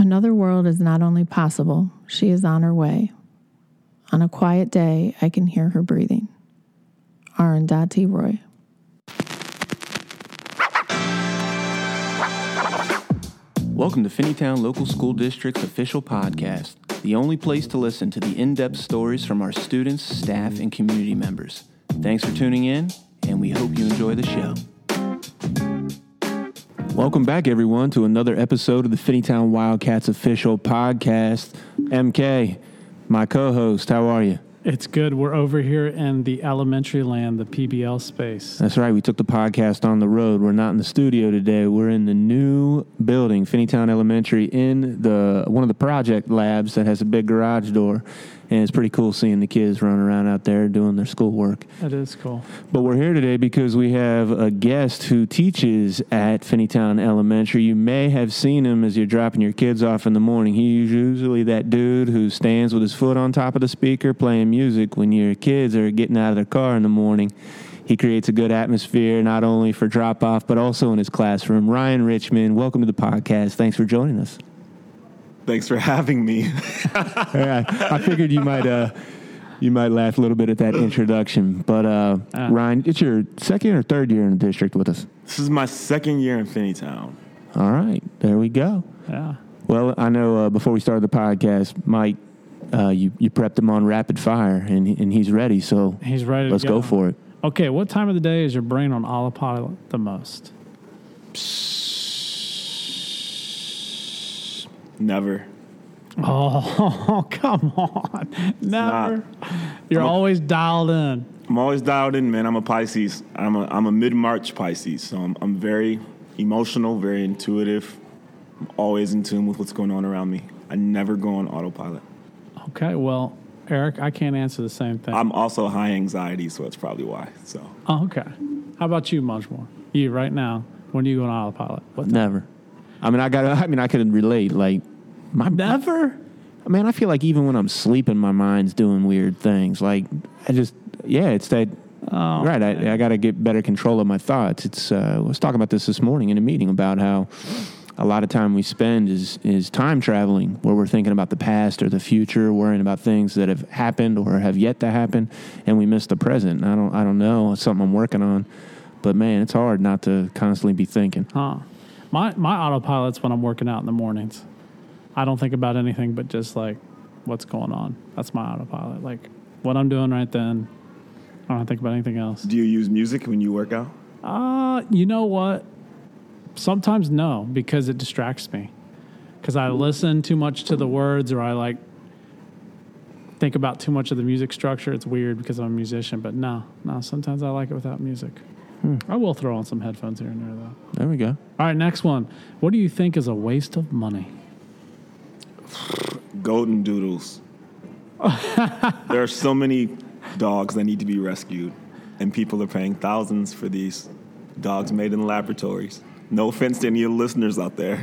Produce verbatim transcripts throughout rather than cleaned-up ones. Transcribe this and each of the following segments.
Another world is not only possible, she is on her way. On a quiet day, I can hear her breathing. Arundhati Roy. Welcome to Finneytown Local School District's official podcast, the only place to listen to the in-depth stories from our students, staff, and community members. Thanks for tuning in, and we hope you enjoy the show. Welcome back, everyone, to another episode of the Finneytown Wildcats official podcast. M K, my co-host, how are you? It's good. We're over here in the elementary land, the P B L space. That's right. We took the podcast on the road. We're not in the studio today. We're in the new building, Finneytown Elementary, in the one of the project labs that has a big garage door. And it's pretty cool seeing the kids running around out there doing their schoolwork. That is cool. But we're here today because we have a guest who teaches at Finneytown Elementary. You may have seen him as you're dropping your kids off in the morning. He's usually that dude who stands with his foot on top of the speaker playing music when your kids are getting out of their car in the morning. He creates a good atmosphere, not only for drop-off, but also in his classroom. Ryan Richmond, welcome to the podcast. Thanks for joining us. Thanks for having me. Yeah, I figured you might uh, you might laugh a little bit at that introduction. But, uh, uh, Ryan, it's your second or third year in the district with us? This is my second year in Finneytown. All right. There we go. Yeah. Well, I know uh, before we started the podcast, Mike, uh, you, you prepped him on rapid fire, and, and he's ready. So he's ready let's to go. go for it. Okay, what time of the day is your brain on autopilot the most? Never. Oh, come on. Never. You're I'm a, always dialed in. I'm always dialed in, man. I'm a Pisces. I'm a I'm a mid-March Pisces. So I'm I'm very emotional, very intuitive. I'm always in tune with what's going on around me. I never go on autopilot. Okay, well, Eric, I can't answer the same thing. I'm also high anxiety, so that's probably why. So. Oh, okay. How about you, Munchmore? You, right now, when do you go on autopilot? What Never. I mean, I got. I mean, I could relate. Like, my never. I mean, I feel like even when I'm sleeping, my mind's doing weird things. Like, I just, yeah, it's that. Oh, right. I, I got to get better control of my thoughts. It's. Uh, I was talking about this this morning in a meeting about how a lot of time we spend is is time traveling, where we're thinking about the past or the future, worrying about things that have happened or have yet to happen, and we miss the present. I don't. I don't know. It's something I'm working on, but man, it's hard not to constantly be thinking. Huh. My my autopilot's when I'm working out in the mornings. I don't think about anything but just like what's going on. That's my autopilot. Like what I'm doing right then. I don't think about anything else. Do you use music when you work out? Uh, you know what? Sometimes no, because it distracts me. Because I listen too much to the words, or I like think about too much of the music structure. It's weird because I'm a musician, but no, no. Sometimes I like it without music. Hmm. I will throw on some headphones here and there, though. There we go. All right, next one. What do you think is a waste of money? Golden doodles. There are so many dogs that need to be rescued, and people are paying thousands for these dogs made in laboratories. No offense to any of the listeners out there.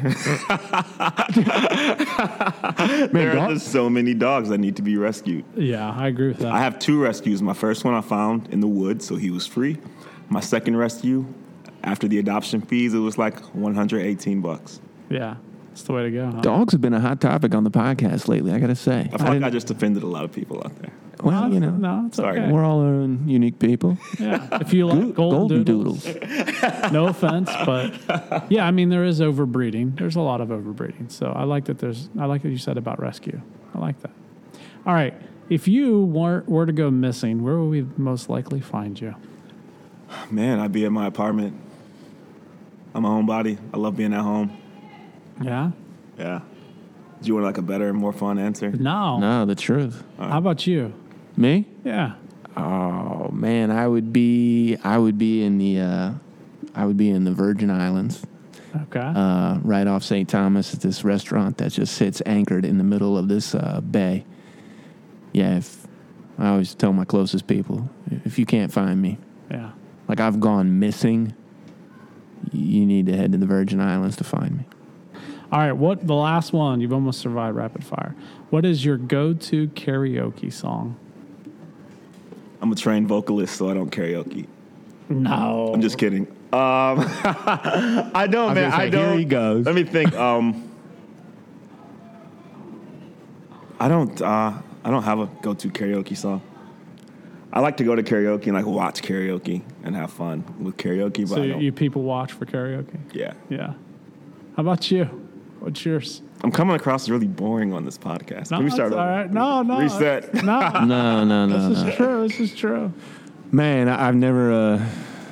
Man, there are just so many dogs that need to be rescued. Yeah, I agree with that. I have two rescues. My first one I found in the woods, so he was free. My second rescue, after the adoption fees, it was like one hundred eighteen bucks. Yeah, that's the way to go. Huh? Dogs have been a hot topic on the podcast lately, I got to say. I feel I like I just offended a lot of people out there. Well, no, you know, no, it's sorry. Okay. We're all our own unique people. Yeah, if you like golden, golden doodles, doodles. No offense, but yeah, I mean there is overbreeding. There's a lot of overbreeding, so I like that. There's, I like what you said about rescue. I like that. All right, if you were were to go missing, where would we most likely find you? Man, I'd be at my apartment. I'm a homebody. I love being at home. Yeah. Yeah. Do you want like a better, more fun answer? No. No, the truth. Right. How about you? Me? Yeah. Oh man, I would be. I would be in the. Uh, I would be in the Virgin Islands. Okay. Uh, right off Saint Thomas at this restaurant that just sits anchored in the middle of this uh, bay. Yeah. If I always tell my closest people, if you can't find me, yeah. like I've gone missing, you need to head to the Virgin Islands to find me. All right, what the last one? You've almost survived rapid fire. What is your go-to karaoke song? I'm a trained vocalist, so I don't karaoke. No, I'm just kidding. Um, I don't, I man. say, I don't. Here he goes. Let me think. Um, I don't. Uh, I don't have a go-to karaoke song. I like to go to karaoke and like watch karaoke and have fun with karaoke. But So I don't, you people watch for karaoke? yeah, Yeah. How about you? What's yours? I'm coming across really boring on this podcast. No, Let me that's start all over. right. No, no. Reset. No. No, no, no, This no. is true. This is true. Man, I, I've never, uh,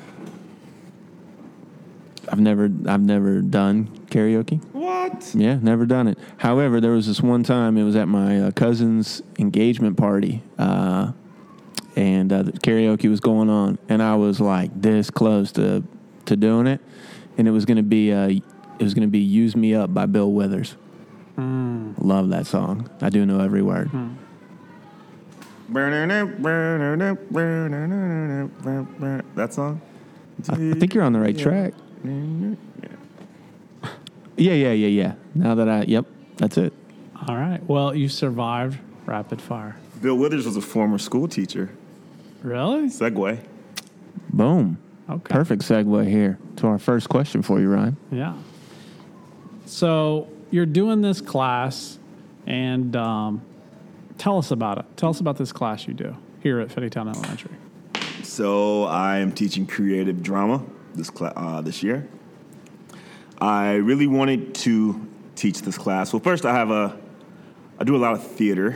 I've never, I've never done karaoke. What? Yeah, never done it. However, there was this one time. It was at my uh, cousin's engagement party, uh, and uh, the karaoke was going on, and I was like this close to to doing it, and it was gonna be, uh, it was gonna be "Use Me Up" by Bill Withers. Mm. Love that song. I do know every word. Mm. That song? I, I think you're on the right track. Yeah, yeah, yeah, yeah. Now that I, yep, that's it. All right. Well, you survived rapid fire. Bill Withers was a former school teacher. Really? Segway. Boom. Okay. Perfect segue here to our first question for you, Ryan. Yeah. So you're doing this class, and um, tell us about it. Tell us about this class you do here at Finneytown Elementary. So I am teaching creative drama this cla- uh, this year. I really wanted to teach this class. Well, first I have a, I do a lot of theater,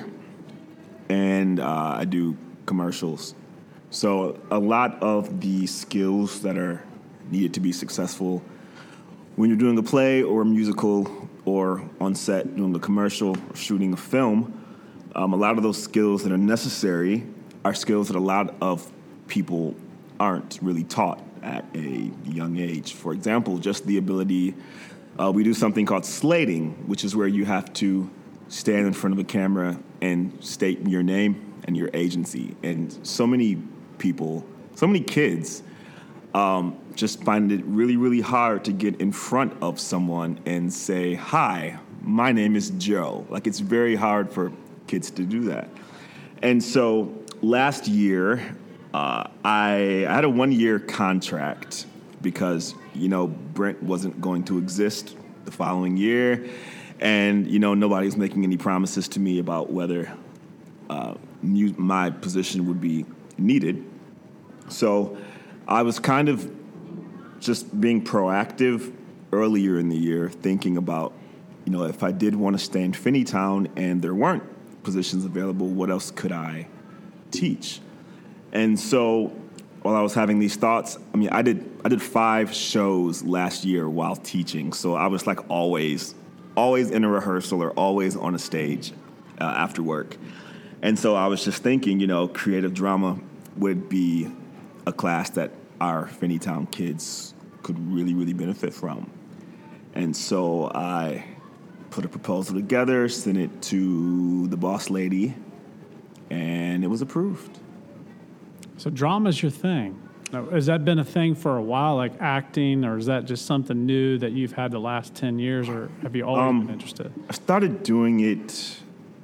and uh, I do commercials. So a lot of the skills that are needed to be successful when you're doing a play or a musical or on set doing a commercial or shooting a film, um, a lot of those skills that are necessary are skills that a lot of people aren't really taught at a young age. For example, just the ability, uh, we do something called slating, which is where you have to stand in front of a camera and state your name and your agency. And so many people, so many kids um, just find it really, really hard to get in front of someone and say, "Hi, my name is Joe." Like, it's very hard for kids to do that. And so last year, uh, I, I had a one-year contract because, you know, Brent wasn't going to exist the following year. And, you know, nobody was making any promises to me about whether uh, mu- my position would be needed. So I was kind of just being proactive earlier in the year, thinking about, you know, if I did want to stay in Finneytown and there weren't positions available, what else could I teach? And so while I was having these thoughts, I mean, I did I did five shows last year while teaching. So I was like always, always in a rehearsal or always on a stage uh, after work. And so I was just thinking, you know, creative drama would be a class that our Finneytown kids could really, really benefit from. And so I put a proposal together, sent it to the boss lady, and it was approved. So drama's your thing. Now, has that been a thing for a while, like acting, or is that just something new that you've had the last ten years, or have you always Um, been interested? I started doing it,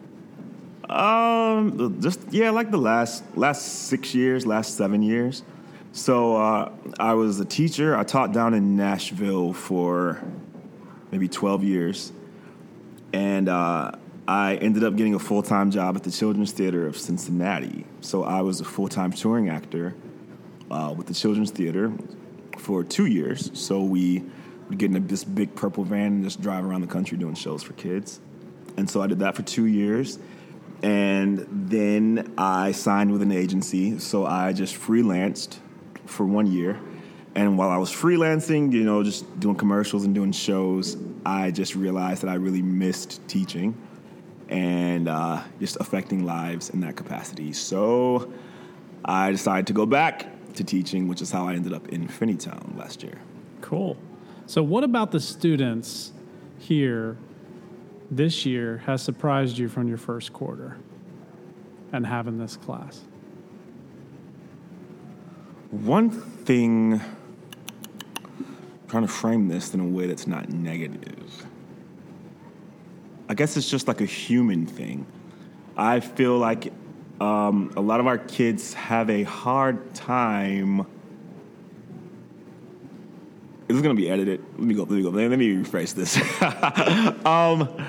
um, just yeah, like the last last six years, last seven years. So uh, I was a teacher. I taught down in Nashville for maybe twelve years, and uh, I ended up getting a full-time job at the Children's Theater of Cincinnati. So I was a full-time touring actor uh, with the Children's Theater for two years. So we would get in this big purple van and just drive around the country doing shows for kids. And so I did that for two years. And then I signed with an agency. So I just freelanced for one year. And while I was freelancing, you know, just doing commercials and doing shows, I just realized that I really missed teaching and uh, just affecting lives in that capacity. So I decided to go back to teaching, which is how I ended up in Finneytown last year. Cool. So what about the students here this year has surprised you from your first quarter and having this class? One thing, I'm trying to frame this in a way that's not negative. I guess it's just like a human thing. I feel like um, a lot of our kids have a hard time. This is gonna be edited. Let me go. Let me go. Let me rephrase this. um,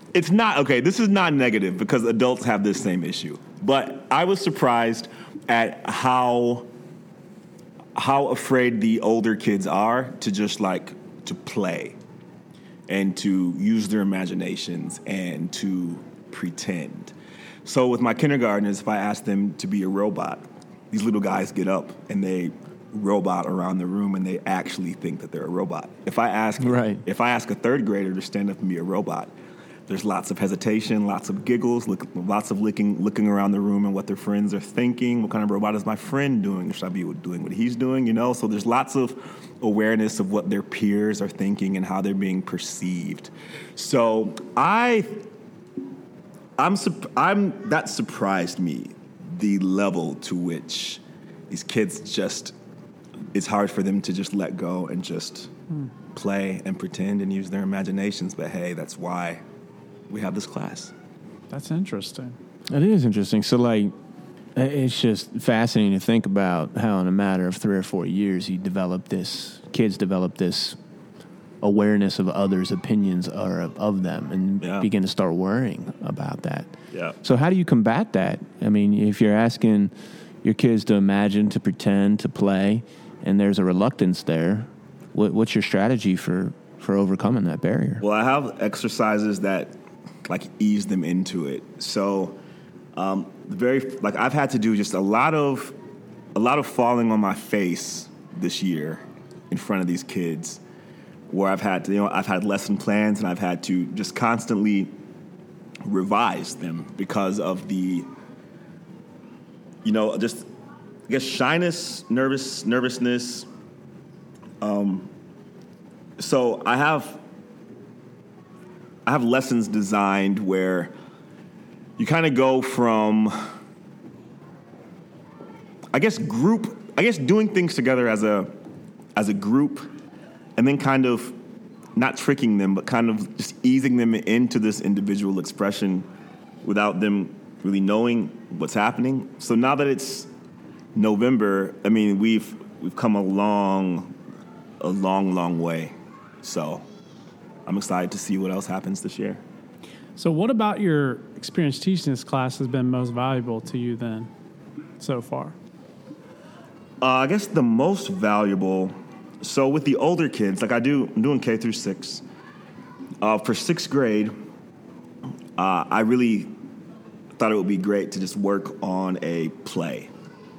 it's not, okay, this is not negative because adults have this same issue. But I was surprised at how how afraid the older kids are to just like to play and to use their imaginations and to pretend. So with my kindergartners, if I ask them to be a robot, these little guys get up and they robot around the room and they actually think that they're a robot. If I ask Right. if I ask a third grader to stand up and be a robot, there's lots of hesitation, lots of giggles, look, lots of looking looking around the room and what their friends are thinking. What kind of robot is my friend doing? Should I be doing what he's doing? You know, so there's lots of awareness of what their peers are thinking and how they're being perceived. So I, I'm, I'm that surprised me, the level to which these kids just, it's hard for them to just let go and just mm. play and pretend and use their imaginations. But hey, that's why we have this class. That's interesting. It is interesting. So, like, it's just fascinating to think about how in a matter of three or four years you develop this, kids develop this awareness of others' opinions or of, of them and yeah. begin to start worrying about that. Yeah. So how do you combat that? I mean, if you're asking your kids to imagine, to pretend, to play, and there's a reluctance there, what, what's your strategy for, for overcoming that barrier? Well, I have exercises that like ease them into it. So, um, very like I've had to do just a lot of a lot of falling on my face this year in front of these kids, where I've had to, you know, I've had lesson plans and I've had to just constantly revise them because of the, you know, just I guess shyness, nervous nervousness. Um, so I have. I have lessons designed where you kind of go from, I guess, group, I guess doing things together as a as a group, and then kind of not tricking them, but kind of just easing them into this individual expression without them really knowing what's happening. So now that it's November, I mean, we've we've come a long, a long, long way. So I'm excited to see what else happens this year. So what about your experience teaching this class has been most valuable to you then so far? Uh, I guess the most valuable, so with the older kids, like I do, I'm doing K through six. Uh, for sixth grade, uh, I really thought it would be great to just work on a play.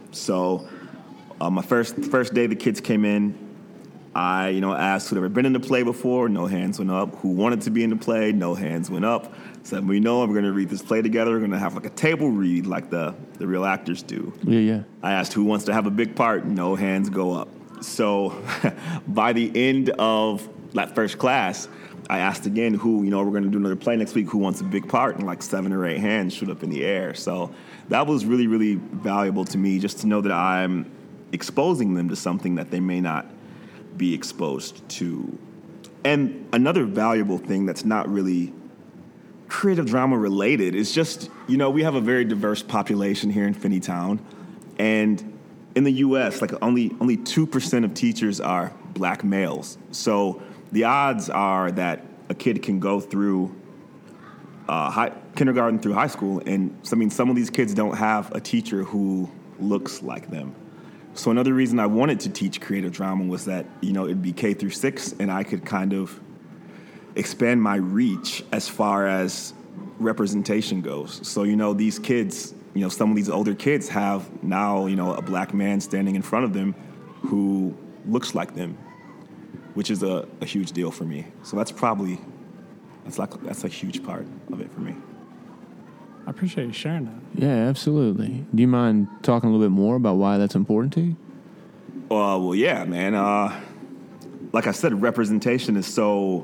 So uh, my first first day the kids came in, I, you know, asked who'd ever been in the play before. No hands went up. Who wanted to be in the play? No hands went up. Said, we know we're going to read this play together. We're going to have like a table read like the, the real actors do. Yeah, yeah. I asked who wants to have a big part. No hands go up. So by the end of that first class, I asked again who, you know, we're going to do another play next week. Who wants a big part? And like seven or eight hands shoot up in the air. So that was really, really valuable to me, just to know that I'm exposing them to something that they may not be exposed to. And another valuable thing that's not really creative drama related is just, you know, we have a very diverse population here in Finneytown, and in the U S, like only only two percent of teachers are black males. So the odds are that a kid can go through uh, high, kindergarten through high school, and so, I mean, some of these kids don't have a teacher who looks like them. So another reason I wanted to teach creative drama was that, you know, it'd be K through six, and I could kind of expand my reach as far as representation goes. So, you know, these kids, you know, some of these older kids have now, you know, a black man standing in front of them who looks like them, which is a, a huge deal for me. So that's probably, that's like, that's a huge part of it for me. I appreciate you sharing that. Yeah, absolutely. Do you mind talking a little bit more about why that's important to you? Uh, well, yeah, man. Uh, like I said, representation is so,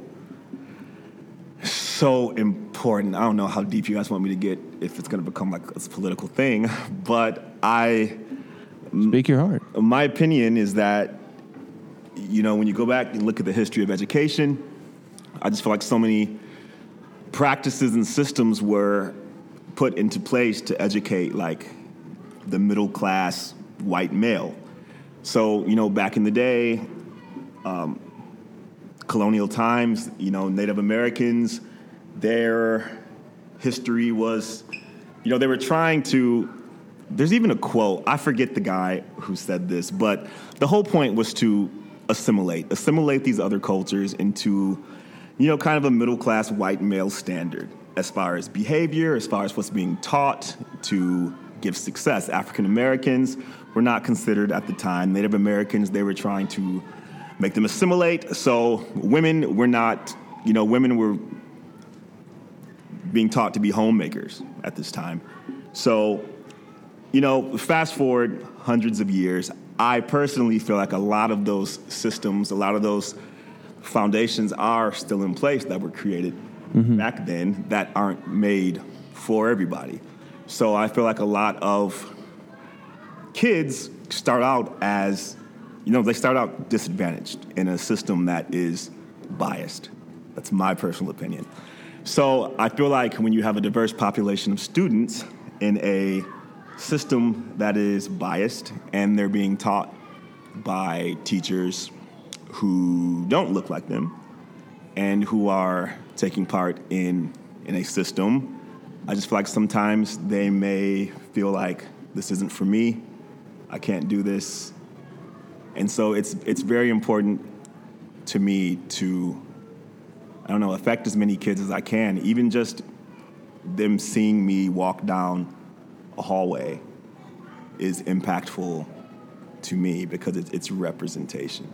so important. I don't know how deep you guys want me to get, if it's going to become like a political thing, but I... Speak your heart. My opinion is that, you know, when you go back and look at the history of education, I just feel like so many practices and systems were put into place to educate, like, the middle class white male. So, you know, back in the day, um, colonial times, you know, Native Americans, their history was, you know, they were trying to, there's even a quote, I forget the guy who said this, but the whole point was to assimilate, assimilate these other cultures into, you know, kind of a middle-class white male standard as far as behavior, as far as what's being taught to give success. African Americans were not considered at the time. Native Americans, they were trying to make them assimilate. So women were not, you know, women were being taught to be homemakers at this time. So, you know, fast forward hundreds of years, I personally feel like a lot of those systems, a lot of those foundations are still in place that were created mm-hmm. back then that aren't made for everybody. So I feel like a lot of kids start out as, you know, they start out disadvantaged in a system that is biased. That's my personal opinion. So I feel like when you have a diverse population of students in a system that is biased and they're being taught by teachers who don't look like them and who are taking part in, in a system, I just feel like sometimes they may feel like this isn't for me, I can't do this. And so it's it's very important to me to, I don't know, affect as many kids as I can, even just them seeing me walk down a hallway is impactful to me because it's, it's representation.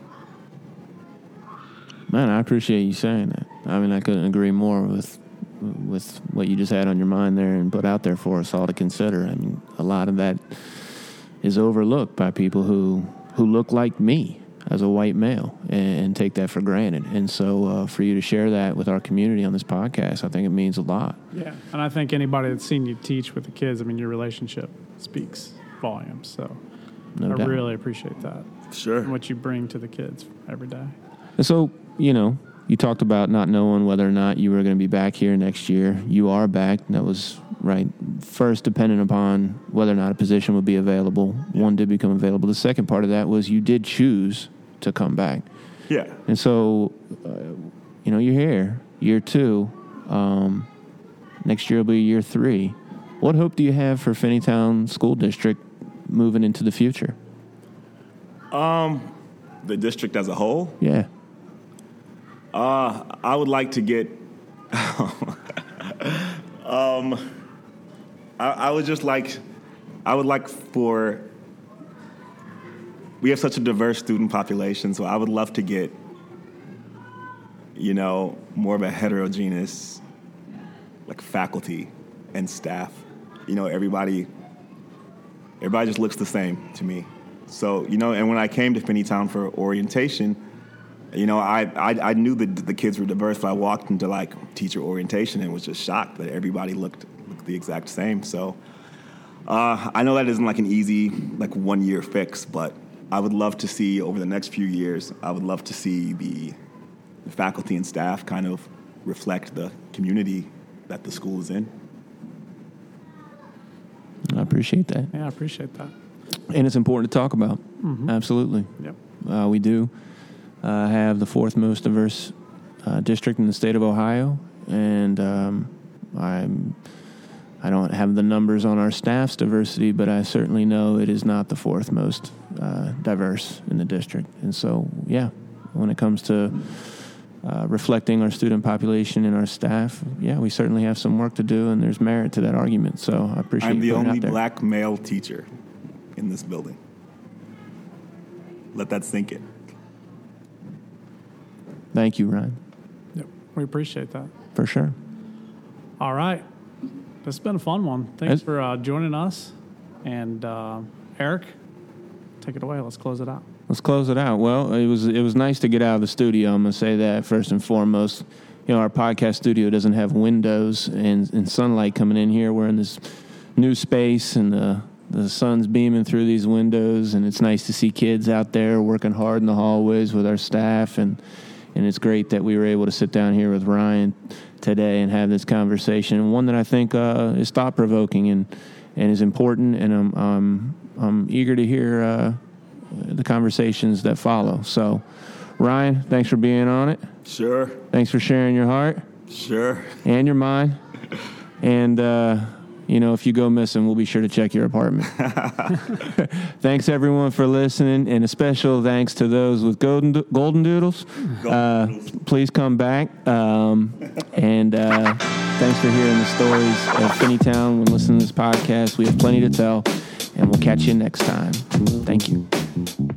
Man, I appreciate you saying that. I mean, I couldn't agree more with with what you just had on your mind there and put out there for us all to consider. I mean, a lot of that is overlooked by people who, who look like me as a white male and, and take that for granted. And so uh, for you to share that with our community on this podcast, I think it means a lot. Yeah, and I think anybody that's seen you teach with the kids, I mean, your relationship speaks volumes. So No I doubt. really appreciate that. Sure. And what you bring to the kids every day. And so, you know, you talked about not knowing whether or not you were going to be back here next year. You are back. That was, right, first dependent upon whether or not a position would be available. Yeah. One did become available. The second part of that was you did choose to come back. Yeah. And so, uh, you know, you're here, year two. Um, next year will be year three. What hope do you have for Finneytown School District moving into the future? Um, the district as a whole? Yeah. Uh, I would like to get, um, I, I would just like, I would like for, we have such a diverse student population, so I would love to get, you know, more of a heterogeneous, like, faculty and staff. You know, everybody, everybody just looks the same to me. So, you know, and when I came to Finneytown for orientation, you know, I, I I knew that the kids were diverse, but I walked into, like, teacher orientation and was just shocked that everybody looked, looked the exact same. So uh, I know that isn't, like, an easy, like, one-year fix, but I would love to see over the next few years, I would love to see the, the faculty and staff kind of reflect the community that the school is in. I appreciate that. Yeah, I appreciate that. And it's important to talk about. Mm-hmm. Absolutely. Yep. Uh, we do uh, have the fourth most diverse uh, district in the state of Ohio, and um, I'm I don't have the numbers on our staff's diversity, but I certainly know it is not the fourth most uh, diverse in the district. And so, yeah, when it comes to uh, reflecting our student population and our staff, yeah, we certainly have some work to do, and there's merit to that argument. So I appreciate I'm the you putting it only out there. black male teacher in this building. Let that sink in. Thank you, Ryan, Yep. We appreciate that. for sure. All right. This has been a fun one. Thanks It's- for uh, joining us. And uh, Eric, take it away. Let's close it out. Let's close it out. Well, it was it was nice to get out of the studio. I'm going to say that first and foremost. You know, our podcast studio doesn't have windows and, and sunlight coming in here. We're in this new space, and the the sun's beaming through these windows, and it's nice to see kids out there working hard in the hallways with our staff, and and it's great that we were able to sit down here with Ryan today and have this conversation, one that I think uh, is thought-provoking and, and is important, and I'm, I'm, I'm eager to hear uh, the conversations that follow. So, Ryan, thanks for being on it. Sure. Thanks for sharing your heart. Sure. And your mind. And, uh, you know, if you go missing, we'll be sure to check your apartment. Thanks, everyone, for listening. And a special thanks to those with Golden, golden Doodles. Golden uh, doodles. Please come back. Um, and uh, thanks for hearing the stories of Finneytown when listening to this podcast. We have plenty to tell. And we'll catch you next time. Thank you.